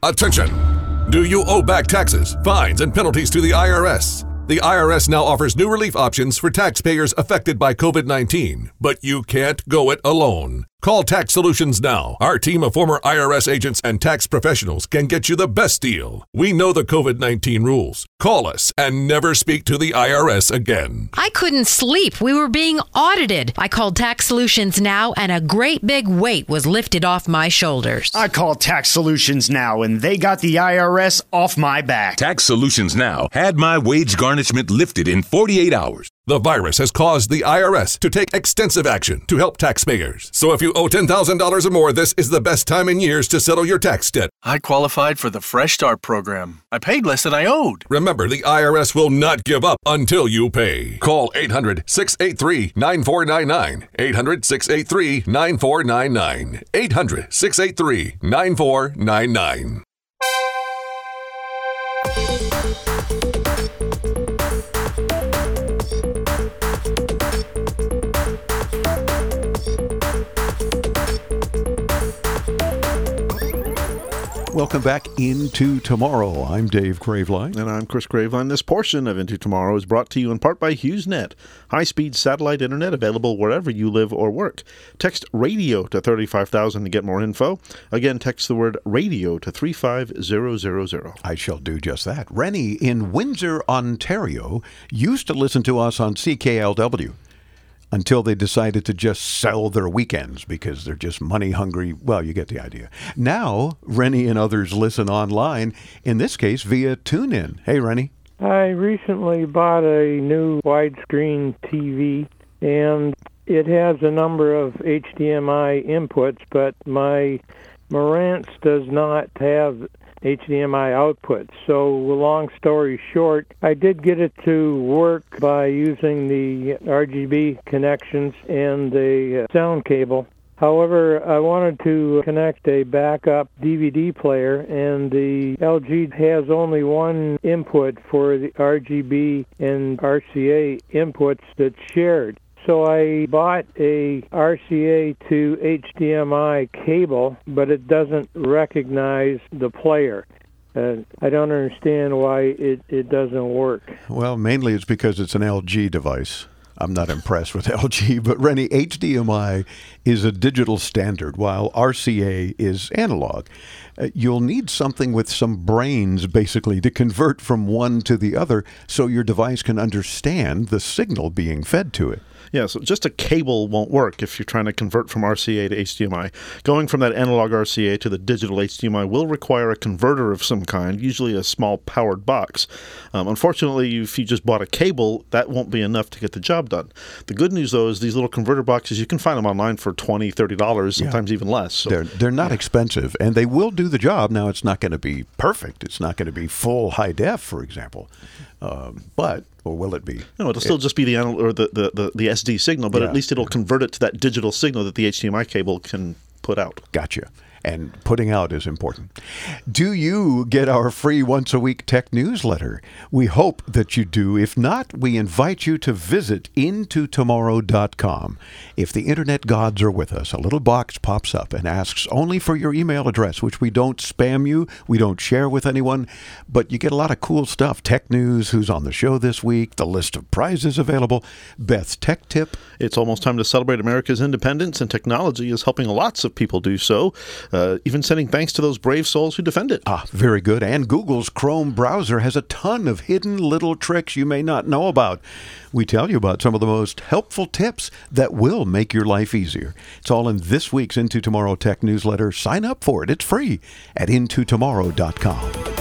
Attention! Do you owe back taxes, fines, and penalties to the IRS? The IRS now offers new relief options for taxpayers affected by COVID-19, but you can't go it alone. Call Tax Solutions now. Our team of former IRS agents and tax professionals can get you the best deal. We know the COVID-19 rules. Call us and never speak to the IRS again. I couldn't sleep. We were being audited. I called Tax Solutions now, and a great big weight was lifted off my shoulders. I called Tax Solutions now, and they got the IRS off my back. Tax Solutions now had my wage garnishment lifted in 48 hours. The virus has caused the IRS to take extensive action to help taxpayers. So if you owe $10,000 or more, this is the best time in years to settle your tax debt. I qualified for the Fresh Start program. I paid less than I owed. Remember, the IRS will not give up until you pay. Call 800-683-9499. 800-683-9499. 800-683-9499. Welcome back Into Tomorrow. I'm Dave Graveline. And I'm Chris Graveline. This portion of Into Tomorrow is brought to you in part by HughesNet, high-speed satellite internet available wherever you live or work. Text RADIO to 35,000 to get more info. Again, text the word RADIO to 35000. I shall do just that. Rennie in Windsor, Ontario, used to listen to us on CKLW. Until they decided to just sell their weekends because they're just money hungry. Well, you get the idea. Now, Rennie and others listen online, in this case via TuneIn. Hey, Rennie. I recently bought a new widescreen TV, and it has a number of HDMI inputs, but my Marantz does not have HDMI output. So long story short, I did get it to work by using the RGB connections and the sound cable. However, I wanted to connect a backup DVD player, and the LG has only one input for the RGB and RCA inputs that's shared. So I bought a RCA to HDMI cable, but it doesn't recognize the player. I don't understand why it doesn't work. Well, mainly it's because it's an LG device. I'm not impressed with LG, but Rennie, HDMI is a digital standard, while RCA is analog. You'll need something with some brains, basically, to convert from one to the other so your device can understand the signal being fed to it. Yeah, so just a cable won't work if you're trying to convert from RCA to HDMI. Going from that analog RCA to the digital HDMI will require a converter of some kind, usually a small powered box. Unfortunately, if you just bought a cable, that won't be enough to get the job done. The good news, though, is these little converter boxes, you can find them online for $20, $30, sometimes even less. So. They're not expensive, and they will do the job. Now, it's not going to be perfect. It's not going to be full high def, for example. Or will it be? No, it'll still just be the SD signal, but at least it'll convert it to that digital signal that the HDMI cable can put out. Gotcha. And putting out is important. Do you get our free once-a-week tech newsletter? We hope that you do. If not, we invite you to visit intotomorrow.com. If the internet gods are with us, a little box pops up and asks only for your email address, which we don't spam you, we don't share with anyone, but you get a lot of cool stuff. Tech news, who's on the show this week, the list of prizes available, Beth's tech tip. It's almost time to celebrate America's independence, and technology is helping lots of people do so. Even sending thanks to those brave souls who defend it. Very good. And Google's Chrome browser has a ton of hidden little tricks you may not know about. We tell you about some of the most helpful tips that will make your life easier. It's all in this week's Into Tomorrow Tech newsletter. Sign up for it. It's free at intotomorrow.com.